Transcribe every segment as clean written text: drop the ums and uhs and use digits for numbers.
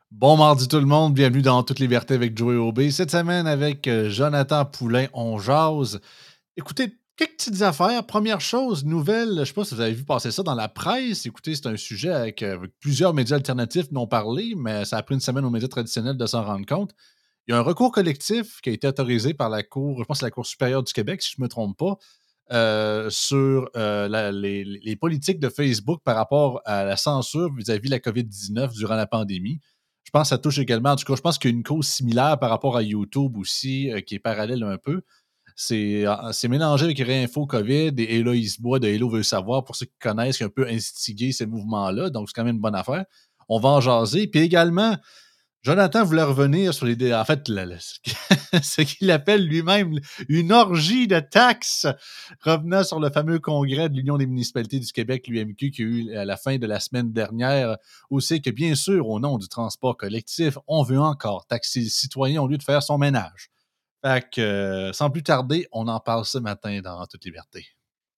Bon mardi tout le monde, bienvenue dans Toute liberté avec Joey Aubé. Cette semaine avec Jonathan Poulain, on jase. Écoutez, quelques petites affaires. Première chose, nouvelle, je ne sais pas si vous avez vu passer ça dans la presse. Écoutez, c'est un sujet avec plusieurs médias alternatifs n'ont parlé, mais ça a pris une semaine aux médias traditionnels de s'en rendre compte. Il y a un recours collectif qui a été autorisé par la Cour, je pense que c'est la Cour supérieure du Québec, si je ne me trompe pas, sur les politiques de Facebook par rapport à la censure vis-à-vis de la COVID-19 durant la pandémie. Je pense que ça touche également, en tout cas, je pense qu'il y a une cause similaire par rapport à YouTube aussi, qui est parallèle un peu. C'est mélangé avec Réinfo COVID et Héloïse Bois de Hello veut savoir, pour ceux qui connaissent, qui a un peu instigé ces mouvements-là. Donc, c'est quand même une bonne affaire. On va en jaser. Puis également, Jonathan voulait revenir sur les. En fait, ce qu'il appelle lui-même une orgie de taxes, revenant sur le fameux congrès de l'Union des municipalités du Québec, l'UMQ, qui a eu à la fin de la semaine dernière, où c'est que, bien sûr, au nom du transport collectif, on veut encore taxer le citoyen au lieu de faire son ménage. Fait que, sans plus tarder, on en parle ce matin dans Toute liberté.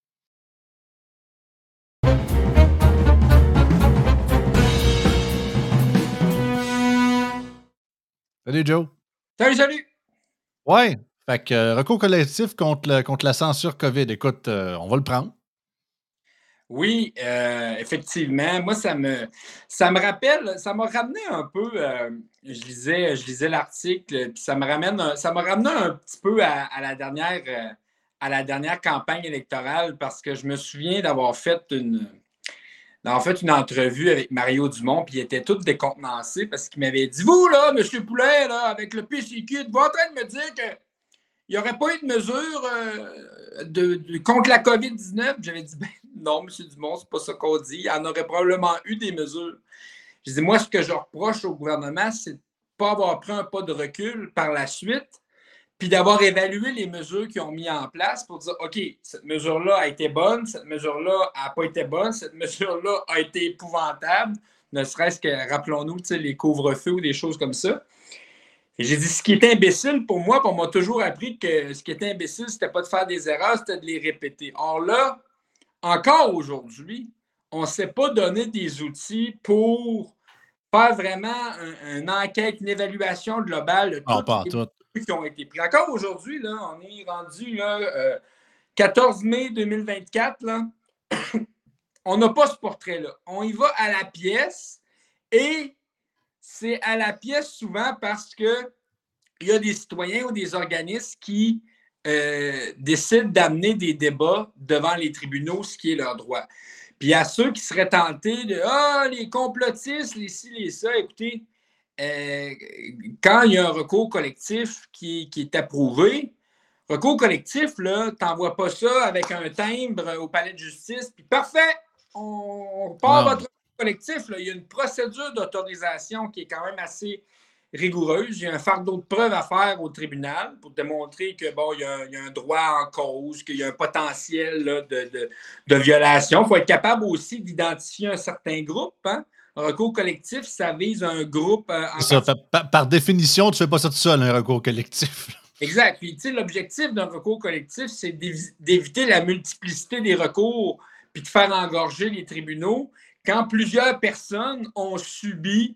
Salut Joe. Salut, salut! Ouais. Fait que recours collectif contre la censure COVID. Écoute, on va le prendre. Oui, effectivement. Moi, ça me rappelle, ça m'a ramené un peu, je lisais l'article, puis ça m'a ramené un petit peu à la dernière campagne électorale parce que je me souviens d'avoir fait une entrevue avec Mario Dumont, puis il était tout décontenancé parce qu'il m'avait dit: Vous, là, M. Poulet, là, avec le PCQ, vous êtes en train de me dire que il n'y aurait pas eu de mesures contre la COVID-19. J'avais dit, ben non, M. Dumont, c'est pas ça qu'on dit. Il y en aurait probablement eu des mesures. Je dis, moi, ce que je reproche au gouvernement, c'est de ne pas avoir pris un pas de recul par la suite, puis d'avoir évalué les mesures qu'ils ont mis en place pour dire, OK, cette mesure-là a été bonne, cette mesure-là n'a pas été bonne, cette mesure-là a été épouvantable, ne serait-ce que, rappelons-nous, les couvre-feux ou des choses comme ça. Et j'ai dit, ce qui est imbécile pour moi, puis on m'a toujours appris que ce qui était imbécile, c'était pas de faire des erreurs, c'était de les répéter. Or là, encore aujourd'hui, on ne s'est pas donné des outils pour faire vraiment une enquête, une évaluation globale de Non, toutes pas en les tout. mesures qui ont été prises. Encore aujourd'hui, là, on est rendu là, 14 mai 2024, là, on n'a pas ce portrait-là. On y va à la pièce et c'est à la pièce souvent parce que il y a des citoyens ou des organismes qui décident d'amener des débats devant les tribunaux, ce qui est leur droit. Puis à ceux qui seraient tentés de les complotistes, les ci, les ça, écoutez, quand il y a un recours collectif qui est approuvé, recours collectif, là, t'envoies pas ça avec un timbre au palais de justice, puis parfait, on part Non. votre recours collectif. Là. Il y a une procédure d'autorisation qui est quand même assez rigoureuse. Il y a un fardeau de preuves à faire au tribunal pour démontrer que bon, il y a un droit en cause, qu'il y a un potentiel là, de violation. Il faut être capable aussi d'identifier un certain groupe. Hein? Un recours collectif, ça vise un groupe en C'est ça. particulier. Par définition, tu fais pas ça tout seul, un recours collectif. Exact. Puis, tu sais, l'objectif d'un recours collectif, c'est d'éviter la multiplicité des recours puis de faire engorger les tribunaux quand plusieurs personnes ont subi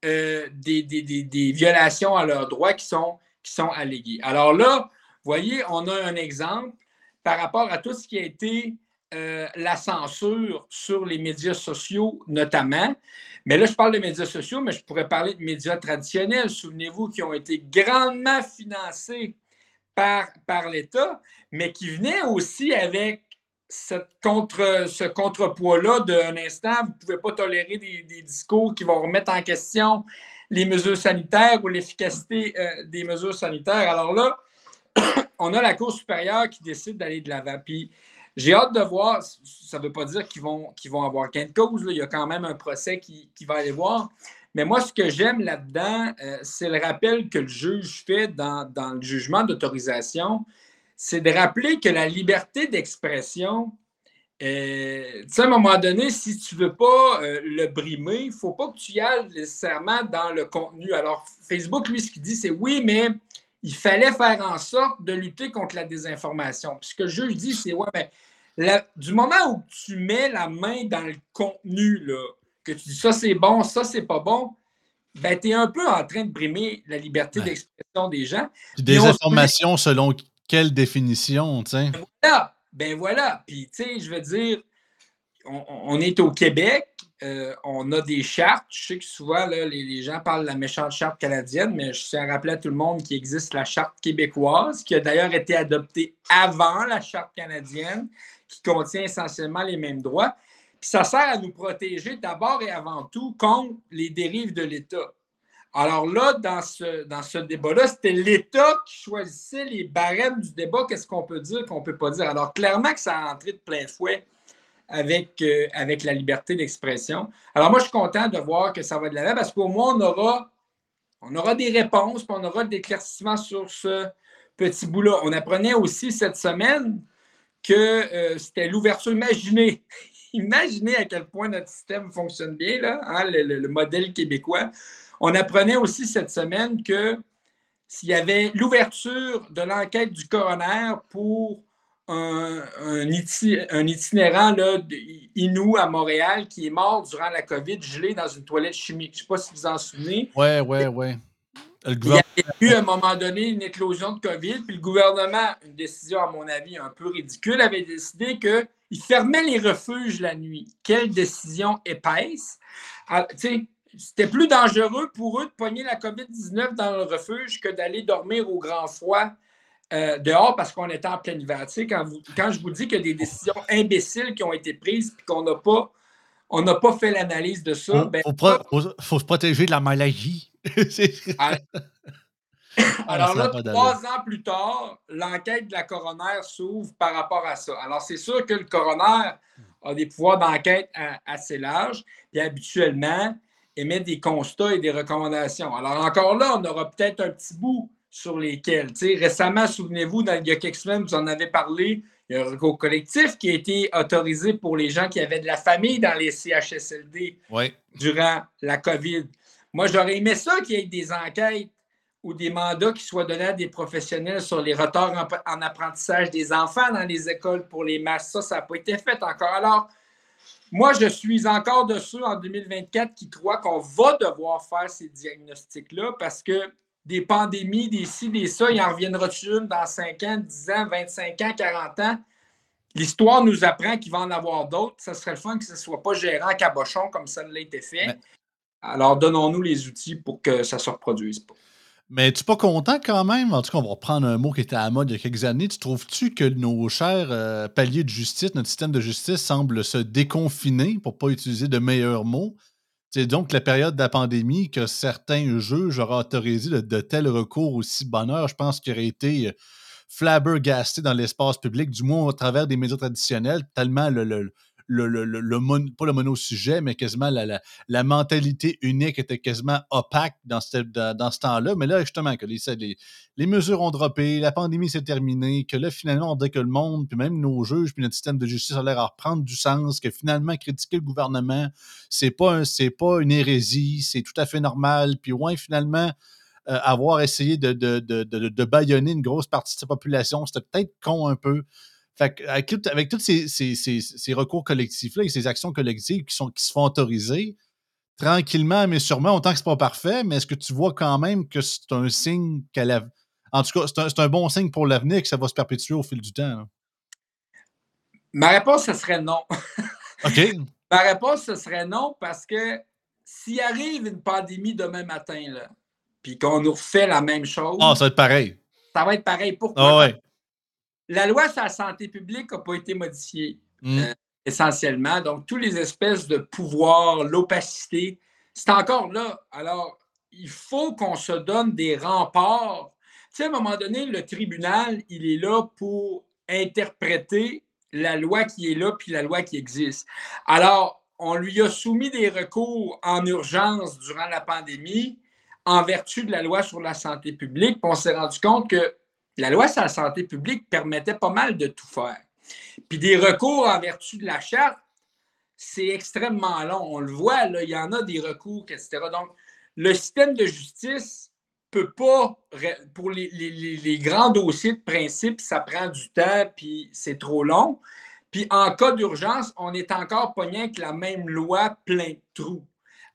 des violations à leurs droits qui sont alléguées. Alors là, vous voyez, on a un exemple par rapport à tout ce qui a été la censure sur les médias sociaux notamment. Mais là, je parle de médias sociaux, mais je pourrais parler de médias traditionnels, souvenez-vous, qui ont été grandement financés par l'État, mais qui venaient aussi avec ce contrepoids-là d'un instant, vous ne pouvez pas tolérer des discours qui vont remettre en question les mesures sanitaires ou l'efficacité des mesures sanitaires. Alors là, on a la Cour supérieure qui décide d'aller de l'avant. Puis j'ai hâte de voir, ça ne veut pas dire qu'ils vont avoir gain de cause, là. Il y a quand même un procès qui va aller voir. Mais moi, ce que j'aime là-dedans, c'est le rappel que le juge fait dans le jugement d'autorisation, c'est de rappeler que la liberté d'expression, tu sais, à un moment donné, si tu ne veux pas le brimer, il ne faut pas que tu y ailles nécessairement dans le contenu. Alors, Facebook, lui, ce qu'il dit, c'est oui, mais il fallait faire en sorte de lutter contre la désinformation. Puis ce que le juge dit, c'est ouais, mais du moment où tu mets la main dans le contenu, là, que tu dis ça c'est bon, ça c'est pas bon, ben, tu es un peu en train de brimer la liberté Ouais. d'expression des gens. Puis Puis des on se dit, informations selon quelle définition, tu sais? ben voilà. Puis, tu sais, je veux dire, on est au Québec, on a des chartes. Je sais que souvent, là, les gens parlent de la méchante charte canadienne, mais je tiens à rappeler à tout le monde qu'il existe la charte québécoise, qui a d'ailleurs été adoptée avant la charte canadienne, qui contient essentiellement les mêmes droits. Puis ça sert à nous protéger d'abord et avant tout contre les dérives de l'État. Alors là, dans ce débat-là, c'était l'État qui choisissait les barèmes du débat, qu'est-ce qu'on peut dire, qu'on ne peut pas dire. Alors clairement que ça a entré de plein fouet avec la liberté d'expression. Alors moi, je suis content de voir que ça va de l'avant parce qu'au moins, on aura des réponses, puis on aura de l'éclaircissement sur ce petit bout-là. On apprenait aussi cette semaine que c'était l'ouverture. Imaginez à quel point notre système fonctionne bien, là, hein, le modèle québécois. On apprenait aussi cette semaine que s'il y avait l'ouverture de l'enquête du coroner pour un itinérant là, Inou à Montréal qui est mort durant la COVID, gelé dans une toilette chimique. Je ne sais pas si vous en souvenez. Ouais, ouais, ouais. Le Il y gouvernement. avait eu à un moment donné une éclosion de COVID, puis le gouvernement, une décision à mon avis un peu ridicule, avait décidé qu'il fermait les refuges la nuit. Quelle décision épaisse! Alors, c'était plus dangereux pour eux de pogner la COVID-19 dans le refuge que d'aller dormir au grand froid dehors parce qu'on était en plein hiver. Quand je vous dis qu'il y a des décisions imbéciles qui ont été prises et qu'on n'a pas fait l'analyse de ça, ben, Faut se protéger de la maladie. Ah, alors ça a là, pas d'allure. 3 ans plus tard, l'enquête de la coroner s'ouvre par rapport à ça. Alors, c'est sûr que le coroner a des pouvoirs d'enquête assez larges, et habituellement émet des constats et des recommandations. Alors, encore là, on aura peut-être un petit bout sur lesquels. Récemment, souvenez-vous, il y a quelques semaines, vous en avez parlé, il y a un recours collectif qui a été autorisé pour les gens qui avaient de la famille dans les CHSLD Oui. durant la COVID. Moi, j'aurais aimé ça qu'il y ait des enquêtes ou des mandats qui soient donnés à des professionnels sur les retards en apprentissage des enfants dans les écoles pour les masques. Ça n'a pas été fait encore. Alors, moi, je suis encore de ceux en 2024 qui croient qu'on va devoir faire ces diagnostics-là parce que des pandémies, des ci, des ça, il en reviendra une dans 5 ans, 10 ans, 25 ans, 40 ans. L'histoire nous apprend qu'il va en avoir d'autres. Ça serait le fun que ce ne soit pas gérant cabochon comme ça l'a été fait. Mais, Alors, donnons-nous les outils pour que ça ne se reproduise pas. mais tu n'es pas content quand même? En tout cas, on va reprendre un mot qui était à la mode il y a quelques années. Tu trouves-tu que nos chers paliers de justice, notre système de justice semble se déconfiner, pour ne pas utiliser de meilleurs mots? C'est donc la période de la pandémie que certains juges auraient autorisé de tels recours aussi bonheur. Je pense qu'il aurait été flabbergasté dans l'espace public, du moins au travers des médias traditionnels, tellement pas le monosujet, mais quasiment la mentalité unique était quasiment opaque dans ce temps-là. Mais là, justement, que les mesures ont droppé, la pandémie s'est terminée, que là, finalement, on dirait que le monde, puis même nos juges, puis notre système de justice a l'air à reprendre du sens, que finalement, critiquer le gouvernement, c'est pas une hérésie, c'est tout à fait normal. Puis ouais, finalement, avoir essayé de bâillonner une grosse partie de sa population, c'était peut-être con un peu. Fait que, avec tous ces recours collectifs-là et ces actions collectives qui se font autoriser, tranquillement, mais sûrement, autant que c'est pas parfait, mais est-ce que tu vois quand même que c'est un signe en tout cas, c'est un bon signe pour l'avenir que ça va se perpétuer au fil du temps? Là? Ma réponse, ce serait non. OK. Ma réponse, ce serait non parce que s'il arrive une pandémie demain matin, là, puis qu'on nous refait la même Ah, chose, ça va être pareil. ça va être pareil. Pourquoi? Ah Parce que ouais. la loi sur la santé publique n'a pas été modifiée Mm. essentiellement. Donc, tous les espèces de pouvoirs, l'opacité, c'est encore là. Alors, il faut qu'on se donne des remparts. Tu sais, à un moment donné, le tribunal, il est là pour interpréter la loi qui est là puis la loi qui existe. Alors, on lui a soumis des recours en urgence durant la pandémie en vertu de la loi sur la santé publique, puis on s'est rendu compte que la loi sur la santé publique permettait pas mal de tout faire. Puis des recours en vertu de la charte, c'est extrêmement long. On le voit, là, il y en a des recours, etc. Donc, le système de justice peut pas, pour les grands dossiers de principe, ça prend du temps, puis c'est trop long. Puis en cas d'urgence, on est encore pogné avec la même loi plein de trous.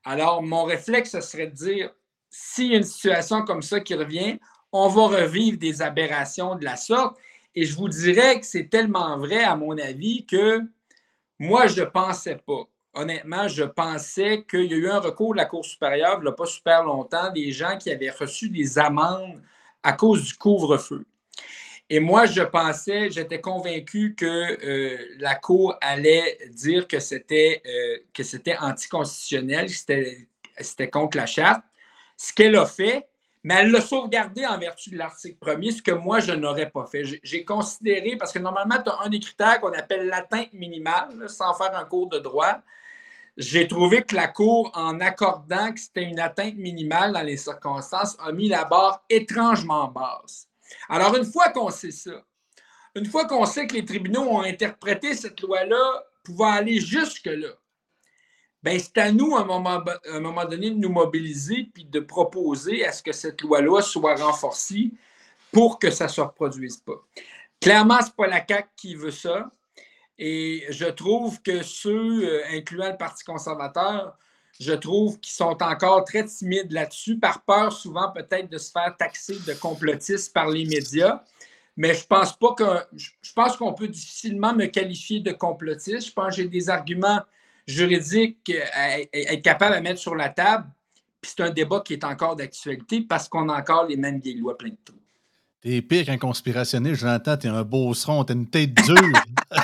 Alors, mon réflexe, ce serait de dire, s'il y a une situation comme ça qui revient, on va revivre des aberrations de la sorte. Et je vous dirais que c'est tellement vrai, à mon avis, que moi, je ne pensais pas. Honnêtement, je pensais qu'il y a eu un recours de la Cour supérieure, il n'y a pas super longtemps, des gens qui avaient reçu des amendes à cause du couvre-feu. Et moi, j'étais convaincu que la Cour allait dire que c'était anticonstitutionnel, que c'était contre la charte. Ce qu'elle a fait, mais elle l'a sauvegardé en vertu de l'article 1er, ce que moi, je n'aurais pas fait. J'ai considéré, parce que normalement, tu as un des critères qu'on appelle l'atteinte minimale, là, sans faire un cours de droit. J'ai trouvé que la Cour, en accordant que c'était une atteinte minimale dans les circonstances, a mis la barre étrangement basse. Alors, une fois qu'on sait ça, une fois qu'on sait que les tribunaux ont interprété cette loi-là pouvant aller jusque-là, ben c'est à nous, à un moment donné, de nous mobiliser puis de proposer à ce que cette loi-là soit renforcée pour que ça ne se reproduise pas. Clairement, ce n'est pas la CAQ qui veut ça. Et je trouve que ceux, incluant le Parti conservateur, je trouve qu'ils sont encore très timides là-dessus, par peur souvent peut-être de se faire taxer de complotistes par les médias. Mais je pense pas que je pense qu'on peut difficilement me qualifier de complotiste. Je pense que j'ai des arguments juridiques à être capable de mettre sur la table. Puis c'est un débat qui est encore d'actualité parce qu'on a encore les mêmes vieilles lois plein de trous. T'es pire qu'un conspirationniste, Jonathan, t'es un beauceron, t'as une tête dure.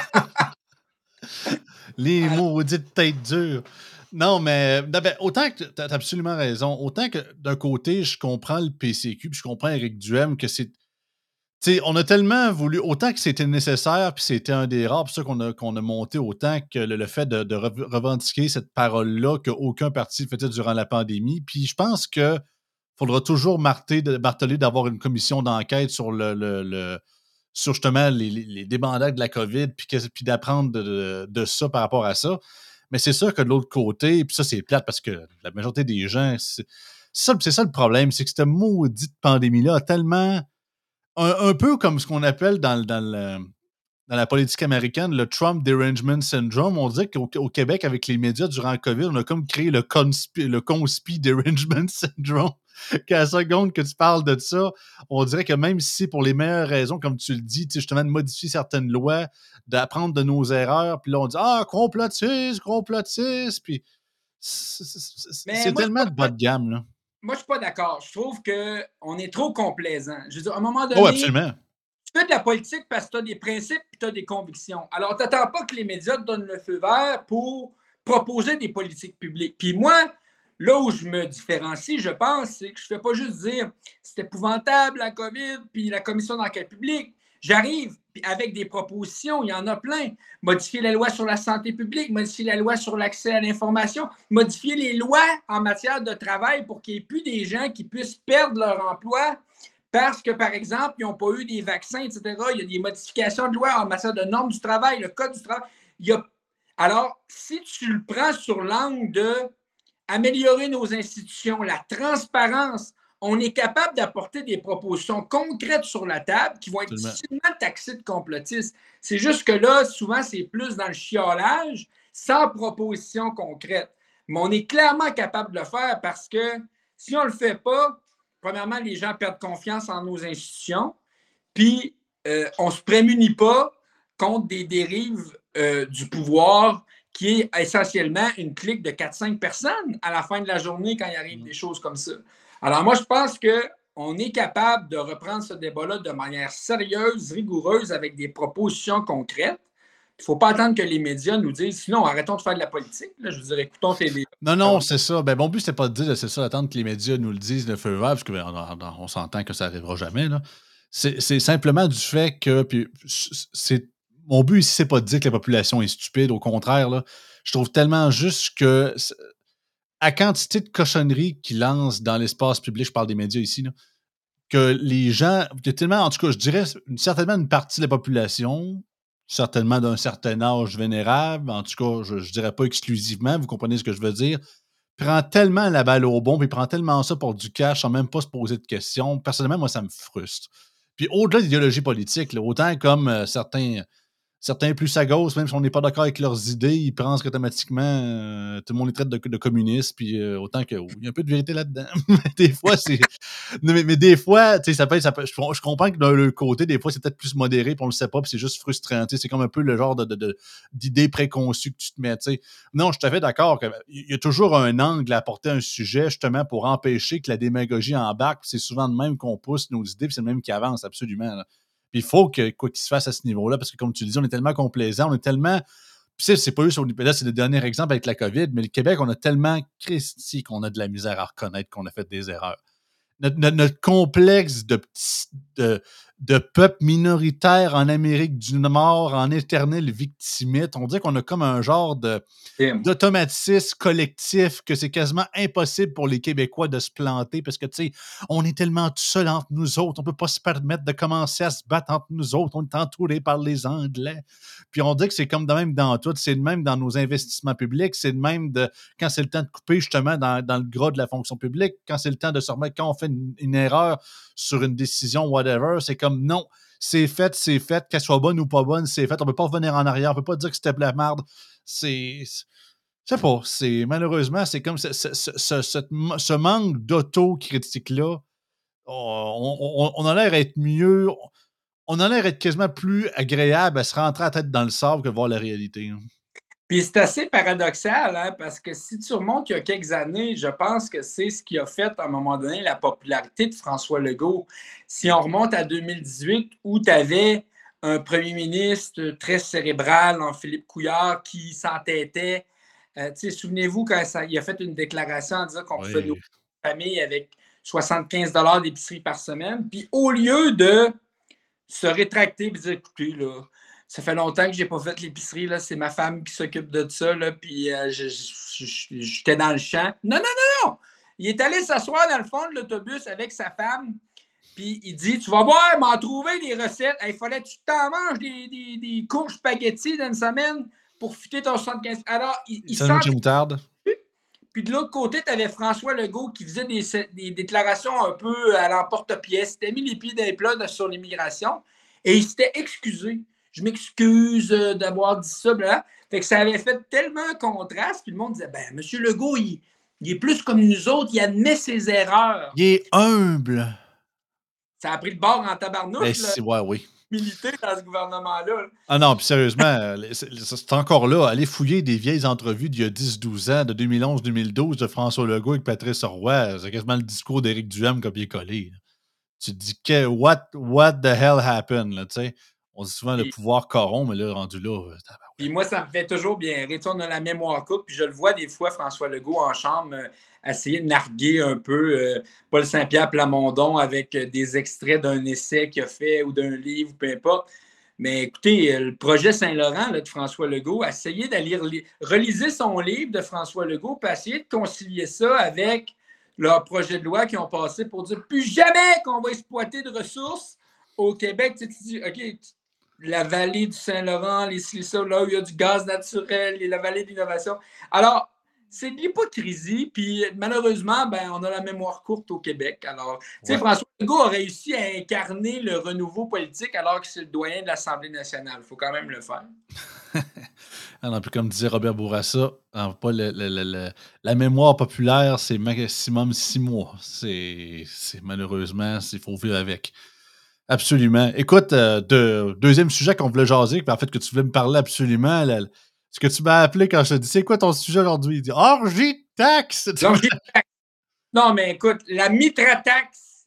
Les maudites têtes dures. Non, mais autant que tu as absolument raison, autant que d'un côté, je comprends le PCQ, puis je comprends Éric Duhem que c'est. Tu sais, on a tellement voulu, autant que c'était nécessaire, puis c'était un des rares, pour ça qu'on a monté autant que le fait de revendiquer cette parole-là qu'aucun parti faisait durant la pandémie. Puis je pense que faudra toujours marteler d'avoir une commission d'enquête sur sur justement les débandades de la COVID, puis d'apprendre de ça par rapport à ça. Mais c'est sûr que de l'autre côté, puis ça, c'est plate parce que la majorité des gens, c'est ça le problème, c'est que cette maudite pandémie-là a tellement. Un peu comme ce qu'on appelle dans la politique américaine, le Trump Derangement Syndrome. On dirait qu'au Québec, avec les médias durant le COVID, on a comme créé le conspi Derangement Syndrome. Qu'à la seconde que tu parles de ça, on dirait que même si c'est pour les meilleures raisons, comme tu le dis, justement, de modifier certaines lois, d'apprendre de nos erreurs, puis là, on dit « Ah, complotiste, complotiste », puis Mais c'est tellement de bas de gamme, là. moi, je suis pas d'accord. Je trouve qu'on est trop complaisant. Je veux dire, à un moment Oh, donné, absolument. tu fais de la politique parce que tu as des principes et tu as des convictions. Alors, tu n'attends pas que les médias te donnent le feu vert pour proposer des politiques publiques. Puis moi, là où je me différencie, je pense, c'est que je ne fais pas juste dire c'est épouvantable la COVID puis la commission d'enquête publique. J'arrive avec des propositions, il y en a plein. Modifier la loi sur la santé publique, modifier la loi sur l'accès à l'information, modifier les lois en matière de travail pour qu'il n'y ait plus des gens qui puissent perdre leur emploi parce que, par exemple, ils n'ont pas eu des vaccins, etc. Il y a des modifications de loi en matière de normes du travail, le code du travail. Alors, si tu le prends sur l'angle d'améliorer nos institutions, la transparence, on est capable d'apporter des propositions concrètes sur la table qui vont être Absolument. difficilement taxées de complotistes. C'est juste que là, souvent, c'est plus dans le chiolage, sans proposition concrète. Mais on est clairement capable de le faire parce que si on ne le fait pas, premièrement, les gens perdent confiance en nos institutions, puis on ne se prémunit pas contre des dérives du pouvoir qui est essentiellement une clique de 4-5 personnes à la fin de la journée quand il arrive des choses comme ça. Alors moi, je pense qu'on est capable de reprendre ce débat-là de manière sérieuse, rigoureuse, avec des propositions concrètes. Il ne faut pas attendre que les médias nous disent « Sinon, arrêtons de faire de la politique. » Là, je vous dirais, écoutons télé. Non, c'est ça. Ben, mon but, c'était pas de dire, c'est ça, d'attendre que les médias nous le disent, le feu vert, parce qu'on on s'entend que ça n'arrivera jamais. Là. C'est simplement du fait que. Puis mon but ici, c'est pas de dire que la population est stupide. Au contraire, là, je trouve tellement juste que. À quantité de cochonneries qu'ils lancent dans l'espace public, je parle des médias ici, là, que les gens. Tellement, en tout cas, je dirais certainement une partie de la population, certainement d'un certain âge vénérable, en tout cas, je ne dirais pas exclusivement, vous comprenez ce que je veux dire, prend tellement la balle au bon, puis prend tellement ça pour du cash sans même pas se poser de questions. Personnellement, moi, ça me frustre. Puis au-delà de l'idéologie politique, là, autant comme certains certains plus à gauche, même si on n'est pas d'accord avec leurs idées, ils pensent qu'automatiquement, tout le monde les traite de communistes, puis autant qu'il y a un peu de vérité là-dedans. Des fois, c'est. Non, mais des fois, tu sais, je comprends que d'un côté, des fois, c'est peut-être plus modéré, puis on le sait pas, puis c'est juste frustrant. Tu sais, c'est comme un peu le genre d'idées préconçues que tu te mets. Tu sais. Non, je suis tout à fait d'accord qu'il y a toujours un angle à apporter à un sujet, justement, pour empêcher que la démagogie embarque. Puis c'est souvent de même qu'on pousse nos idées, puis c'est le même qui avance, absolument. Là. Puis il faut que quoi qu'il se fasse à ce niveau-là, parce que comme tu dis, on est tellement complaisant, on est tellement. Puis c'est pas juste là, c'est le dernier exemple avec la COVID, mais le Québec, on a tellement Christi qu'on a de la misère à reconnaître qu'on a fait des erreurs. Notre complexe de, de peuple minoritaire en Amérique du Nord, en éternel victimite, on dirait qu'on a comme un genre d'automatisme collectif que c'est quasiment impossible pour les Québécois de se planter parce que, tu sais, on est tellement tout seul entre nous autres, on peut pas se permettre de commencer à se battre entre nous autres, on est entouré par les Anglais. Puis on dit que c'est comme de même dans tout, c'est de même dans nos investissements publics, c'est de même quand c'est le temps de couper justement dans le gras de la fonction publique, quand c'est le temps de se remettre, quand on fait une erreur sur une décision, whatever, c'est comme non, c'est fait, qu'elle soit bonne ou pas bonne, c'est fait. On peut pas revenir en arrière, on peut pas dire que c'était de la merde. Je sais pas, malheureusement, c'est comme ce manque d'autocritique-là. On a l'air d'être mieux. On a l'air d'être quasiment plus agréable à se rentrer la tête dans le sable que de voir la réalité. Hein. Puis c'est assez paradoxal, hein, parce que si tu remontes il y a quelques années, je pense que c'est ce qui a fait à un moment donné la popularité de François Legault. Si on remonte à 2018, où tu avais un premier ministre très cérébral en Philippe Couillard qui s'entêtait. Souvenez-vous quand il a fait une déclaration en disant qu'on pouvait nourrir une famille avec 75 $ d'épicerie par semaine. Puis au lieu de se rétracter et dire écoutez, là, ça fait longtemps que je n'ai pas fait l'épicerie, là, c'est ma femme qui s'occupe de ça, là, puis j'étais dans le champ. Non, non, non, non! Il est allé s'asseoir dans le fond de l'autobus avec sa femme, puis il dit tu vas voir, m'en trouver des recettes. Il fallait que tu t'en manges des courges spaghettis dans une semaine pour fitter ton 75. Alors, il sent. Moutarde. Puis de l'autre côté, tu avais François Legault qui faisait des déclarations un peu à l'emporte-pièce. Il s'était mis les pieds dans les plats sur l'immigration et il s'était excusé. Je m'excuse d'avoir dit ça. Blah. Fait que ça avait fait tellement un contraste. Puis le monde disait ben, M. Legault, il est plus comme nous autres, il admet ses erreurs. Il est humble. Ça a pris le bord en tabarnouche. Ouais, oui. Militer dans ce gouvernement-là. Ah non, puis sérieusement, c'est encore là. Allez fouiller des vieilles entrevues d'il y a 10-12 ans, de 2011-2012, de François Legault avec Patrice Roy. C'est quasiment le discours d'Éric Duhem copié-collé. Tu te dis que what the hell happened, là, tu sais? On dit souvent le pouvoir corrompt, mais là, rendu là. Puis moi, ça me fait toujours bien rire. On a la mémoire courte, puis je le vois des fois, François Legault en chambre, essayer de narguer un peu Paul Saint-Pierre Plamondon avec des extraits d'un essai qu'il a fait ou d'un livre, peu importe. Mais écoutez, le projet Saint-Laurent là, de François Legault, essayez d'aller reliser son livre de François Legault, puis essayer de concilier ça avec leur projet de loi qui ont passé pour dire plus jamais qu'on va exploiter de ressources au Québec. Tu dis, OK, la vallée du Saint-Laurent, les Silisa, là où il y a du gaz naturel, la vallée de l'innovation. Alors, c'est de l'hypocrisie, puis malheureusement, ben, on a la mémoire courte au Québec. Alors, tu sais, François Legault a réussi à incarner le renouveau politique alors que c'est le doyen de l'Assemblée nationale. Il faut quand même le faire. Alors, puis comme disait Robert Bourassa, pas la mémoire populaire, c'est maximum 6 mois. C'est malheureusement, il faut vivre avec. Absolument. Écoute, deuxième sujet qu'on voulait jaser, en fait, que tu voulais me parler absolument, ce que tu m'as appelé quand je te dis, c'est quoi ton sujet aujourd'hui? Il dit Orgie-taxe! Non, mais écoute, la Mitra-taxe,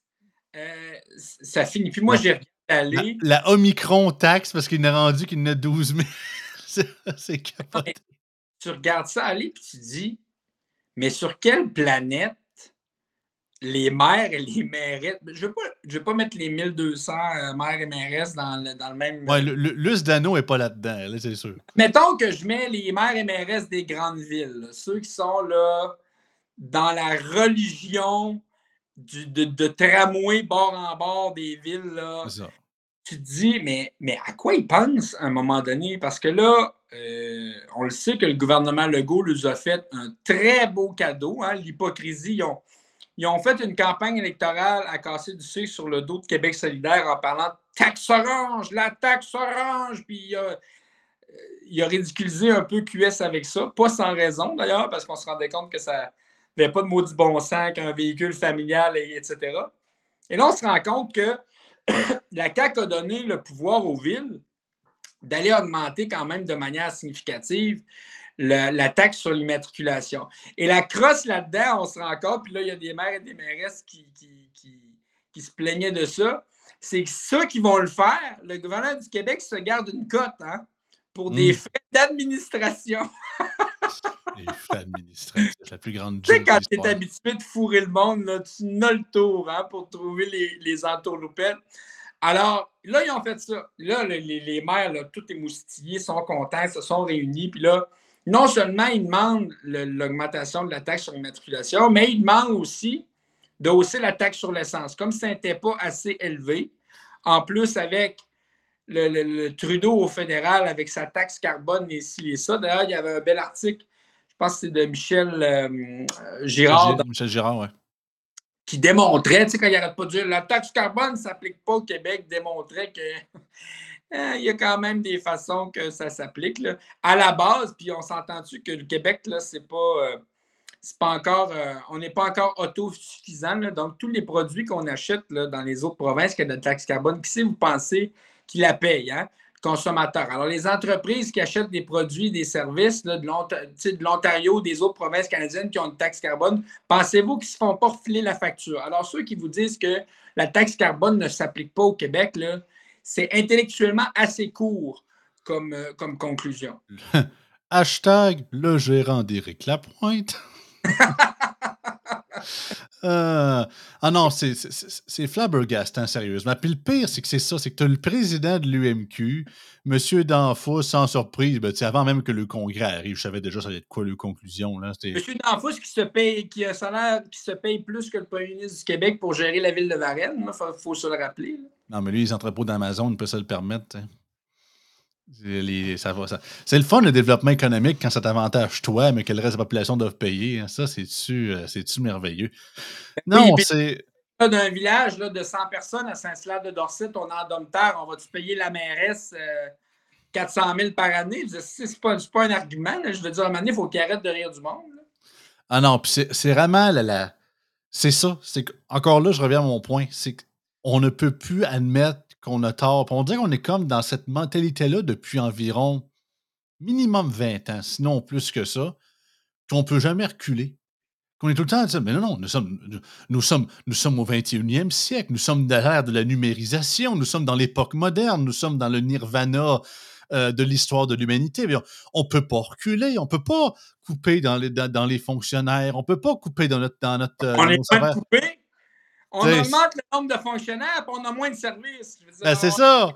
ça finit. Puis moi, j'ai regardé. La Omicron-taxe, parce qu'il n'a rendu qu'il en a 12 000. C'est capoté. Tu regardes ça aller, puis tu dis, mais sur quelle planète les maires et les mairesses. Je ne vais pas mettre les 1200 maires et mairesses dans le même. Oui, Luce Dano n'est pas là-dedans, là, c'est sûr. Mettons que je mets les maires et mairesses des grandes villes, là, ceux qui sont là dans la religion de tramway bord en bord des villes. Là. C'est ça. Tu te dis, mais à quoi ils pensent à un moment donné? Parce que là, on le sait que le gouvernement Legault nous a fait un très beau cadeau. Hein, l'hypocrisie, ils ont fait une campagne électorale à casser du sucre sur le dos de Québec solidaire en parlant de taxe orange, la taxe orange. Puis il a ridiculisé un peu QS avec ça, pas sans raison d'ailleurs, parce qu'on se rendait compte que ça n'avait pas de maudit bon sens qu'un véhicule familial, etc. Et là, on se rend compte que la CAQ a donné le pouvoir aux villes d'aller augmenter quand même de manière significative la taxe sur l'immatriculation. Et la crosse là-dedans, on se rend compte, puis là, il y a des maires et des mairesses qui se plaignaient de ça, c'est que ceux qui vont le faire, le gouvernement du Québec se garde une cote pour des frais d'administration. Les frais administratifs, la plus grande Tu sais, joke de quand tu es l'histoire. habitué de fourrer le monde, là, tu n'as le tour pour trouver les entourloupettes. Alors, là, ils ont fait ça. Là, les maires, là, tout émoustillés, sont contents, se sont réunis. Puis là, non seulement ils demandent l'augmentation de la taxe sur l'immatriculation, mais ils demandent aussi de hausser la taxe sur l'essence. Comme ça n'était pas assez élevé, en plus avec le Trudeau au fédéral, avec sa taxe carbone et ci et ça. D'ailleurs, il y avait un bel article, je pense que c'est de Michel Girard, Michel Girard, ouais. qui démontrait, tu sais, quand il n'arrête pas de dire la taxe carbone ne s'applique pas au Québec, démontrait que il y a quand même des façons que ça s'applique. Là. À la base, puis on s'entend-tu que le Québec, là, c'est pas encore, on n'est pas encore autosuffisant. Là. Donc, tous les produits qu'on achète là, dans les autres provinces qui ont de la taxe carbone, qui c'est, vous pensez, qui la paye, hein? Consommateurs. Alors, les entreprises qui achètent des produits, des services là, de l'Ontario, des autres provinces canadiennes qui ont une taxe carbone, pensez-vous qu'ils ne se font pas refiler la facture? Alors, ceux qui vous disent que la taxe carbone ne s'applique pas au Québec, là, c'est intellectuellement assez court comme conclusion. Hashtag le gérant d'Éric Lapointe. Ah non, c'est flabbergastant, sérieusement. Puis le pire, c'est que c'est ça, c'est que tu as le président de l'UMQ, M. Danfous, sans surprise, avant même que le congrès arrive, je savais déjà ça allait être quoi, le conclusion. Là, M. Danfous qui a un salaire qui se paye plus que le premier ministre du Québec pour gérer la ville de Varennes, il faut se le rappeler. Là. Non, mais lui, les entrepôts d'Amazon ne peuvent se le permettre. C'est le fun, le développement économique, quand ça t'avantage toi, mais que le reste de la population doit payer. Ça, c'est-tu merveilleux? Oui, Non, puis c'est... d'un village là, de 100 personnes à Saint-Hilaire-de-Dorset, on est en Domtar, on va-tu payer la mairesse 400 000 par année? C'est pas un argument. Là. Je veux dire, à un moment donné, il faut qu'il arrête de rire du monde. Là. Ah non, puis c'est vraiment c'est ça. C'est encore là, je reviens à mon point. C'est qu'on ne peut plus admettre qu'on a tort. Puis on dirait qu'on est comme dans cette mentalité-là depuis environ minimum 20 ans, sinon plus que ça, qu'on ne peut jamais reculer. Qu'on est tout le temps à dire, mais non, nous sommes au 21e siècle, nous sommes dans l'ère de la numérisation, nous sommes dans l'époque moderne, nous sommes dans le nirvana de l'histoire de l'humanité. On ne peut pas reculer, on ne peut pas couper dans les fonctionnaires, on ne peut pas couper dans On est nos pas de salaires. couper. On T'sais, augmente le nombre de fonctionnaires, puis on a moins de services. Je veux dire, c'est ça!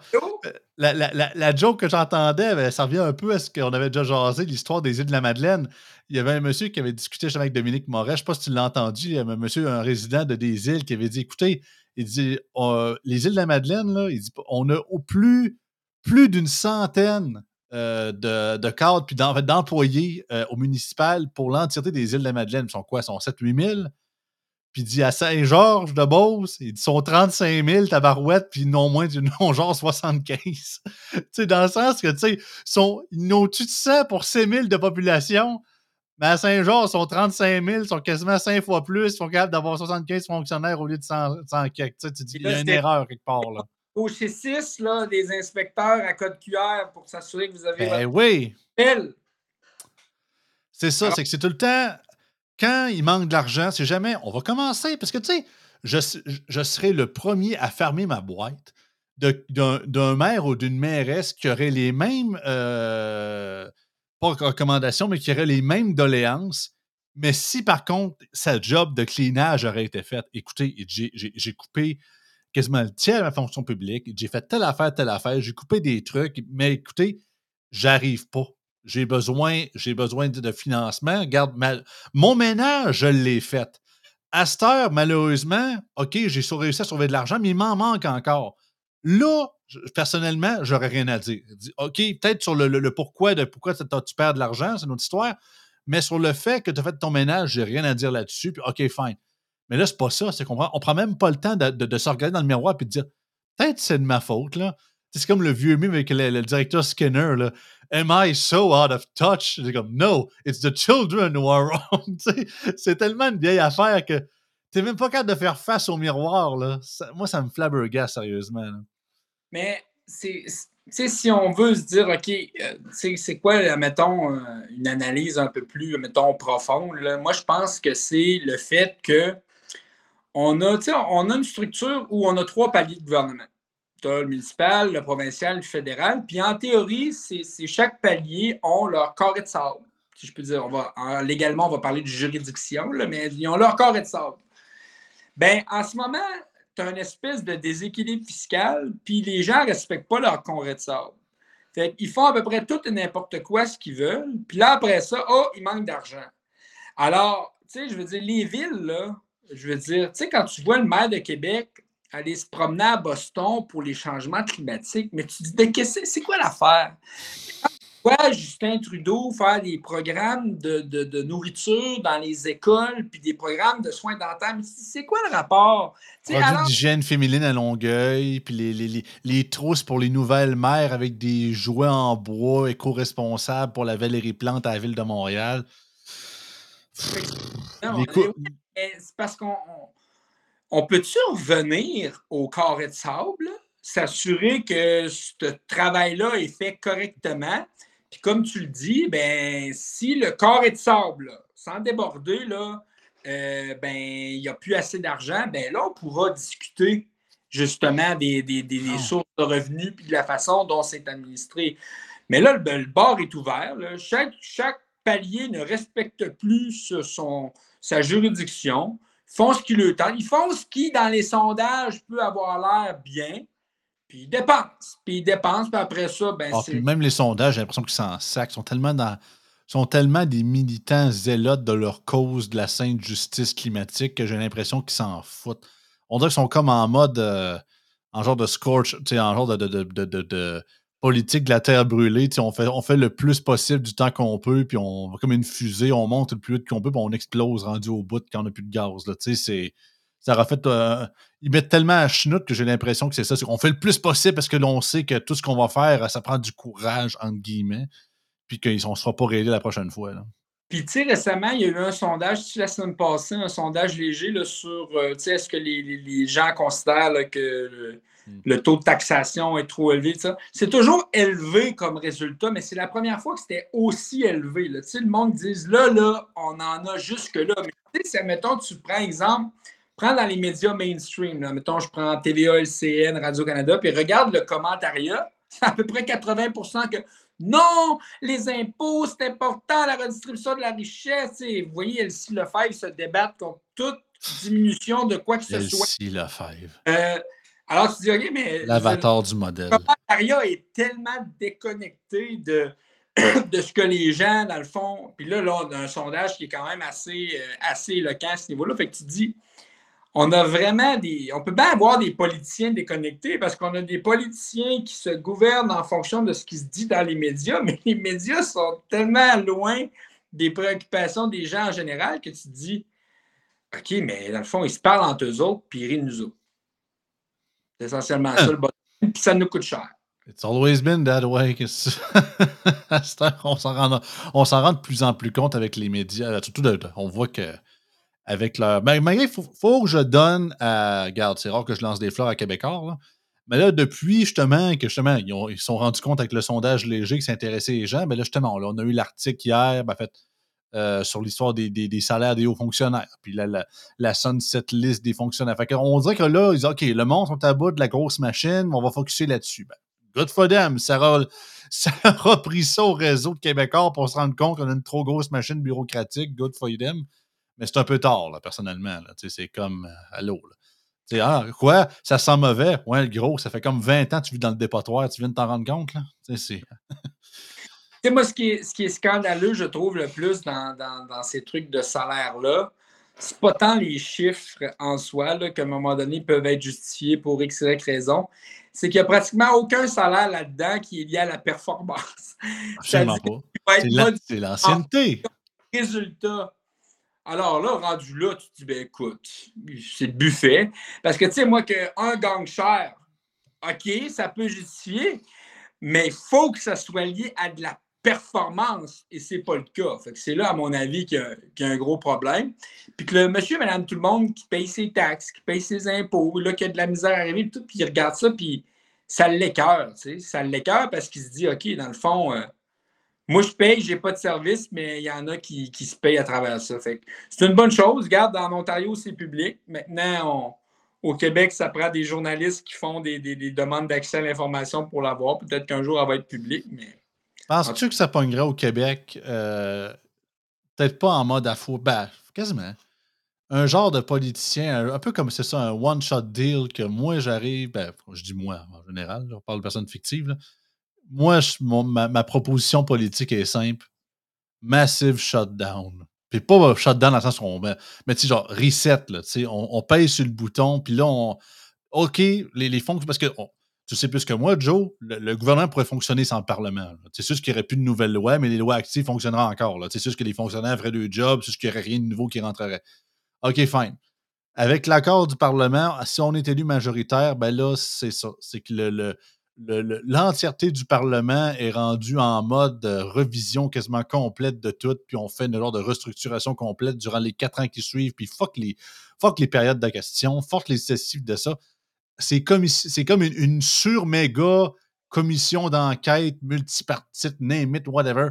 La joke que j'entendais, ça revient un peu à ce qu'on avait déjà jasé, l'histoire des îles de la Madeleine. Il y avait un monsieur qui avait discuté justement avec Dominique Moret, je ne sais pas si tu l'as entendu, il y avait un résident des îles qui avait dit, écoutez, il dit, les îles de la Madeleine, là, il dit, on a au plus d'une centaine de cadres puis d'employés au municipal pour l'entièreté des îles de la Madeleine. Ils sont quoi? Ils sont 7-8 000? Puis il dit à Saint-Georges-de-Beauce, ils sont 35 000 tabarouettes, puis non moins du non genre 75. Tu sais, dans le sens que, tu sais, ils n'ont-tu de 100 pour 6 000 de population? Mais à Saint-Georges, ils sont 35 000, ils sont quasiment 5 fois plus, ils sont capables d'avoir 75 fonctionnaires au lieu de 100 quelques. Tu sais, tu dis, il y a une erreur quelque part, là. Au C6, là, des inspecteurs à code QR pour s'assurer que vous avez Ben votre oui! appel. C'est ça, c'est que c'est tout le temps, quand il manque de l'argent, c'est jamais, on va commencer, parce que, tu sais, je serai le premier à fermer ma boîte d'un maire ou d'une mairesse qui aurait les mêmes, pas recommandations, mais qui aurait les mêmes doléances. Mais si, par contre, sa job de cleanage aurait été faite, écoutez, j'ai coupé quasiment le tiers de ma fonction publique, j'ai fait telle affaire, j'ai coupé des trucs, mais écoutez, j'arrive pas. J'ai besoin de financement. Regarde, mon ménage, je l'ai fait. À cette heure, malheureusement, OK, j'ai réussi à sauver de l'argent, mais il m'en manque encore. Là, personnellement, j'aurais rien à dire. OK, peut-être sur le pourquoi tu perds de l'argent, c'est notre histoire, mais sur le fait que tu as fait ton ménage, j'ai rien à dire là-dessus. Puis OK, fine. Mais là, c'est pas ça. C'est qu'on prend même pas le temps de se regarder dans le miroir et de dire peut-être c'est de ma faute, là. C'est comme le vieux mime avec le directeur Skinner, là. Am I so out of touch? C'est comme, no, it's the children who are wrong. C'est tellement une vieille affaire que t'es même pas capable de faire face au miroir. Là. Moi, ça me flabbergasse, sérieusement. Là. Mais si on veut se dire, OK, c'est quoi, mettons, une analyse un peu plus, mettons, profonde, là? Moi, je pense que c'est le fait que on a une structure où on a 3 paliers de gouvernement. Tu as le municipal, le provincial, le fédéral. Puis en théorie, chaque palier ont leur carré de sable. Si je peux dire, légalement, on va parler de juridiction, là, mais ils ont leur carré de sable. Ben, en ce moment, tu as une espèce de déséquilibre fiscal, puis les gens ne respectent pas leur carré de sable. Fait qu'ils font à peu près tout et n'importe quoi ce qu'ils veulent. Puis là, après ça, il manque d'argent. Alors, tu sais, je veux dire, les villes, là, je veux dire, tu sais, quand tu vois le maire de Québec aller se promener à Boston pour les changements climatiques, mais tu te dis, c'est quoi l'affaire? Pourquoi Justin Trudeau faire des programmes de nourriture dans les écoles, puis des programmes de soins dentaires? Mais c'est quoi le rapport? Produits d'hygiène féminine à Longueuil, puis les trousses pour les nouvelles mères avec des jouets en bois éco-responsables pour la Valérie Plante à la Ville de Montréal. C'est parce qu'on peut-tu revenir au carré de sable, s'assurer que ce travail-là est fait correctement? Puis comme tu le dis, ben, si le carré de sable, là, sans déborder, là, ben, il n'y a plus assez d'argent, ben là, on pourra discuter justement des sources de revenus puis de la façon dont c'est administré. Mais là, le bar est ouvert. Là. Chaque palier ne respecte plus sa juridiction. Ils font ce qui le tente. Ils font ce qui, dans les sondages, peut avoir l'air bien. Puis ils dépensent. Puis après ça, ben c'est... Puis même les sondages, j'ai l'impression qu'ils s'en sacent. Sont tellement des militants zélotes de leur cause de la sainte justice climatique que j'ai l'impression qu'ils s'en foutent. On dirait qu'ils sont comme en mode... en genre de scorch, en genre de politique de la terre brûlée. On fait le plus possible du temps qu'on peut, puis on va comme une fusée, on monte le plus vite qu'on peut, puis on explose rendu au bout quand on n'a plus de gaz. Là, ça aura fait... ils mettent tellement à chenoute que j'ai l'impression que c'est ça. On fait le plus possible parce que l'on sait que tout ce qu'on va faire, ça prend du courage, entre guillemets, puis qu'on ne sera pas réglé la prochaine fois. Là. Puis, tu sais, récemment, il y a eu un sondage, la semaine passée, un sondage léger là, sur, tu sais, est-ce que les gens considèrent là, que le taux de taxation est trop élevé, ça. C'est toujours élevé comme résultat, mais c'est la première fois que c'était aussi élevé. Là. Tu sais, le monde dit, là, on en a jusque-là. Mais tu sais, mettons, tu prends exemple, prends dans les médias mainstream, là, mettons, je prends TVA, LCN, Radio-Canada, puis regarde le commentariat, c'est à peu près 80% que non, les impôts, c'est important, la redistribution de la richesse. Vous voyez, Elsie Lefebvre se débattre contre toute diminution de quoi que ce soit. Elsie Lefebvre. Alors, tu dis, OK, mais... L'avatar du modèle. Le commentariat est tellement déconnecté de ce que les gens, dans le fond... Puis là, on a un sondage qui est quand même assez éloquent à ce niveau-là. Fait que tu te dis... On a vraiment on peut bien avoir des politiciens déconnectés parce qu'on a des politiciens qui se gouvernent en fonction de ce qui se dit dans les médias, mais les médias sont tellement loin des préoccupations des gens en général que tu te dis, OK, mais dans le fond, ils se parlent entre eux autres puis ils rient de nous autres. C'est essentiellement ça le bottom, puis ça nous coûte cher. It's always been that way. On s'en rend de plus en plus compte avec les médias. Surtout, on voit que avec leur. Mais il faut que je donne à. Regarde, c'est rare que je lance des fleurs à Québécois, là. Mais là, depuis justement ils se sont rendus compte avec le sondage léger qui s'intéressait les gens, ben là, justement, on a eu l'article hier, sur l'histoire des salaires des hauts fonctionnaires, puis la sunset list des fonctionnaires. Fait qu'on dirait que là, ils disent OK, le monde sont à bout de la grosse machine, on va focusser là-dessus. Ben, good for them. Ça aura pris ça au réseau de Québécois pour se rendre compte qu'on a une trop grosse machine bureaucratique. Good for them. Mais c'est un peu tard, là, personnellement. Là. C'est comme allô. Quoi? Ça sent mauvais? Ouais, le gros, ça fait comme 20 ans que tu vis dans le dépotoir, tu viens de t'en rendre compte, là? Moi, ce qui est scandaleux, je trouve, le plus dans ces trucs de salaire-là, c'est pas tant les chiffres en soi, là, qu'à un moment donné, peuvent être justifiés pour X, Y raison. C'est qu'il n'y a pratiquement aucun salaire là-dedans qui est lié à la performance. Absolument pas. C'est l'ancienneté. Résultat. Alors là, rendu là, tu te dis, ben écoute, c'est le buffet. Parce que, tu sais, moi, qu'un gagne cher, OK, ça peut justifier. mais il faut que ça soit lié à de la performance, et c'est pas le cas. Fait que c'est là, à mon avis, qu'il y a un gros problème. Puis que le monsieur, madame, tout le monde qui paye ses taxes, qui paye ses impôts, là, qui a de la misère à arriver, puis tout, puis il regarde ça, puis ça l'écoeure, tu sais. Ça l'écoeure parce qu'il se dit, OK, dans le fond, moi, je paye, j'ai pas de service, mais il y en a qui se payent à travers ça. Fait que c'est une bonne chose. Regarde, dans l'Ontario, c'est public. Maintenant, au Québec, ça prend des journalistes qui font des demandes d'accès à l'information pour l'avoir. Peut-être qu'un jour, elle va être publique, mais... Penses-tu que ça pognerait au Québec? Peut-être pas en mode à faux. Ben, quasiment. Un genre de politicien, un peu comme c'est ça, un one-shot deal que moi j'arrive. Ben, je dis moi en général, on parle de personnes fictives. Là. Moi, ma proposition politique est simple. Massive shutdown. Puis pas shutdown dans le sens où on met. Mais tu sais, genre reset, là. Tu sais, on pèse sur le bouton, puis là, OK, les fonds. Parce que tu sais plus que moi, Joe, le gouvernement pourrait fonctionner sans le Parlement. C'est sûr qu'il n'y aurait plus de nouvelles lois, mais les lois actives fonctionneraient encore. C'est sûr que les fonctionnaires feraient deux jobs, c'est sûr qu'il n'y aurait rien de nouveau qui rentrerait. OK, fine. Avec l'accord du Parlement, si on est élu majoritaire, ben là, c'est ça. C'est que l'entièreté du Parlement est rendue en mode revision quasiment complète de tout, puis on fait une genre de restructuration complète durant les 4 ans qui suivent, puis fuck les périodes de questions, fuck les sessives de ça. C'est comme une sur-méga commission d'enquête multipartite, name it, whatever.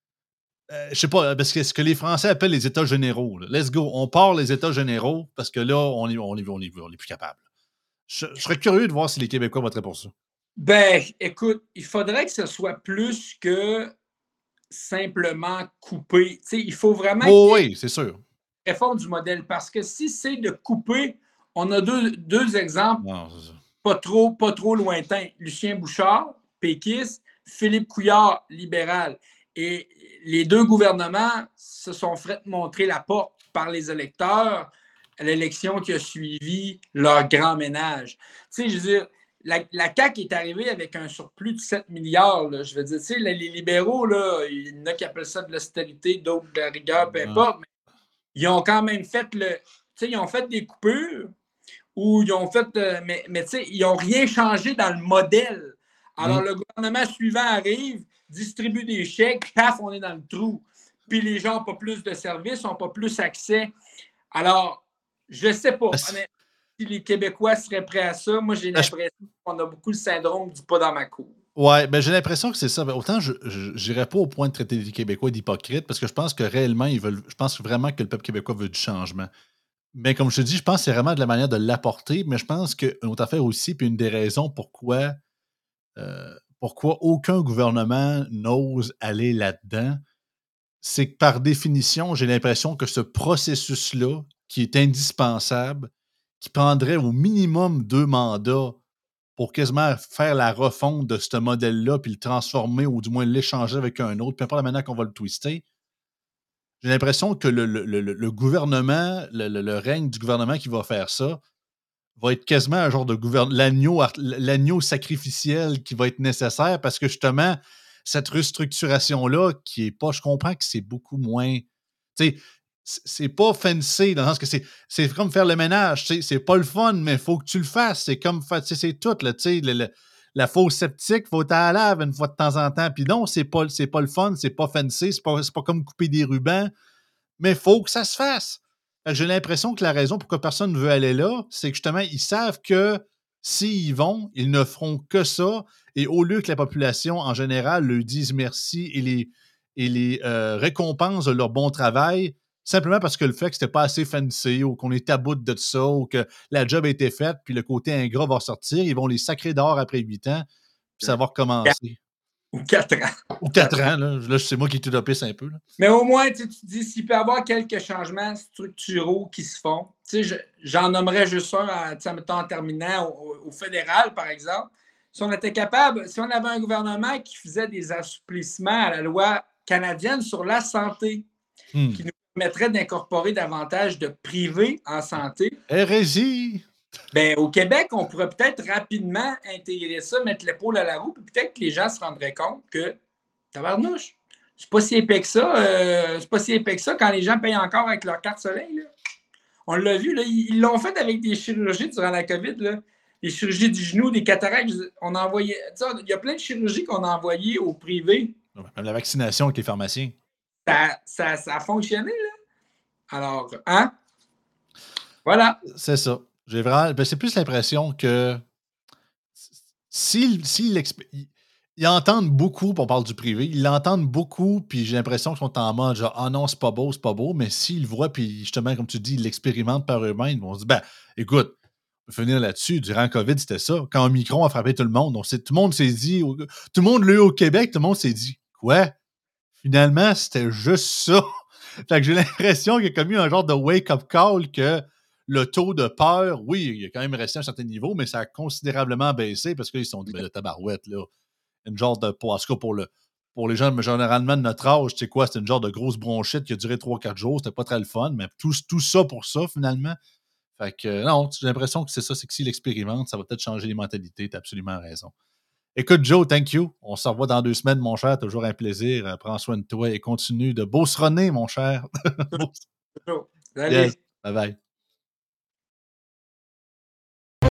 Je sais pas, parce que ce que les Français appellent les États généraux. Là. Let's go. On part les États généraux parce que là, on est plus capable. Je serais curieux de voir si les Québécois voteraient pour ça. Ben, écoute, il faudrait que ce soit plus que simplement couper. Tu sais, il faut vraiment qu'il y ait Oui, c'est sûr. une réforme du modèle. Parce que si c'est de couper, on a deux exemples Non, c'est ça. pas trop lointains. Lucien Bouchard, péquiste, Philippe Couillard, libéral. Et les deux gouvernements se sont fait montrer la porte par les électeurs à l'élection qui a suivi leur grand ménage. Tu sais, je veux dire, la CAQ est arrivée avec un surplus de 7 milliards. Là. Je veux dire, tu sais, les libéraux, là, il y en a qui appellent ça de l'austérité, d'autres de la rigueur, peu importe, mais ils ont quand même fait ils ont fait des coupures où ils ont fait. Mais tu sais, ils n'ont rien changé dans le modèle. Alors, le gouvernement suivant arrive, distribue des chèques, paf, on est dans le trou. Puis les gens n'ont pas plus de services, n'ont pas plus accès. Alors, je ne sais pas. Mais si les Québécois seraient prêts à ça, moi, j'ai l'impression qu'on a beaucoup le syndrome du pas dans ma cour. Ouais, ben j'ai l'impression que c'est ça. Autant je n'irais pas au point de traiter les Québécois d'hypocrites parce que je pense que réellement, je pense vraiment que le peuple québécois veut du changement. Mais comme je te dis, je pense que c'est vraiment de la manière de l'apporter, mais je pense qu'une autre affaire aussi, puis une des raisons pourquoi aucun gouvernement n'ose aller là-dedans, c'est que par définition, j'ai l'impression que ce processus-là, qui est indispensable, qui prendrait au minimum 2 mandats pour quasiment faire la refonte de ce modèle-là, puis le transformer ou du moins l'échanger avec un autre, peu importe la manière qu'on va le twister, j'ai l'impression que le gouvernement, le règne du gouvernement qui va faire ça, va être quasiment un genre de l'agneau sacrificiel qui va être nécessaire parce que justement, cette restructuration-là, qui est pas, je comprends que c'est beaucoup moins. Tu sais, c'est pas fancy dans le sens que c'est comme faire le ménage. Tu sais, c'est pas le fun, mais il faut que tu le fasses. C'est comme, tu sais, c'est tout. Là, tu sais, la fausse sceptique, il faut t'en lave une fois de temps en temps. Puis non, c'est pas le fun, c'est pas fancy, c'est pas comme couper des rubans, mais il faut que ça se fasse. J'ai l'impression que la raison pourquoi personne ne veut aller là, c'est que justement, ils savent que s'ils y vont, ils ne feront que ça. Et au lieu que la population, en général, leur dise merci et les récompense de leur bon travail, simplement parce que le fait que c'était pas assez fancy ou qu'on est à bout de ça ou que la job a été faite puis le côté ingrat va sortir, ils vont les sacrer dehors après 8 ans puis ça va recommencer. Ou 4 ans. Ou 4 ans, là c'est moi qui tout dopisse un peu. Là. Mais au moins, tu te dis, s'il peut y avoir quelques changements structuraux qui se font, j'en nommerais juste un, mettons, en terminant au fédéral, par exemple. Si on était capable, si on avait un gouvernement qui faisait des assouplissements à la loi canadienne sur la santé, qui nous permettrait d'incorporer davantage de privés en santé. Hérésie! Ben, au Québec, on pourrait peut-être rapidement intégrer ça, mettre l'épaule à la roue, puis peut-être que les gens se rendraient compte que, tabarnouche, c'est pas si épais que ça. C'est pas si épais que ça quand les gens payent encore avec leur carte soleil. Là. On l'a vu, là, ils l'ont fait avec des chirurgies durant la COVID. Là. les chirurgies du genou, des cataractes, on a envoyé. Il y a plein de chirurgies qu'on a envoyées au privé. Même la vaccination avec les pharmaciens. Ça a fonctionné, là. Alors, hein? Voilà. C'est ça. J'ai vraiment. Ben, c'est plus l'impression que ils entendent beaucoup, puis on parle du privé, ils l'entendent beaucoup, puis j'ai l'impression qu'ils sont en mode genre ah non, c'est pas beau, mais s'ils le voient, puis justement, comme tu dis, ils l'expérimentent par eux-mêmes, ils vont se dire ben, écoute, on peut finir là-dessus. Durant le COVID, c'était ça. Quand Omicron a frappé tout le monde, tout le monde s'est dit, tout le monde l'a eu au Québec, tout le monde s'est dit quoi? Finalement, c'était juste ça. Fait que j'ai l'impression qu'il y a comme eu un genre de wake-up call que le taux de peur, oui, il a quand même resté à un certain niveau, mais ça a considérablement baissé parce qu'ils se sont dit, ben le tabarouette, là, une genre de, en tout cas pour les gens généralement de notre âge, tu sais quoi, c'était une genre de grosse bronchite qui a duré 3-4 jours, c'était pas très le fun, mais tout ça pour ça, finalement. Fait que, non, j'ai l'impression que c'est ça, c'est que s'il expérimente, ça va peut-être changer les mentalités, t'as absolument raison. Écoute, Joe, thank you. On se revoit dans 2 semaines, mon cher. Toujours un plaisir. Prends soin de toi et continue de beau se runner, mon cher. Toujours. Yes. Allez. Bye bye.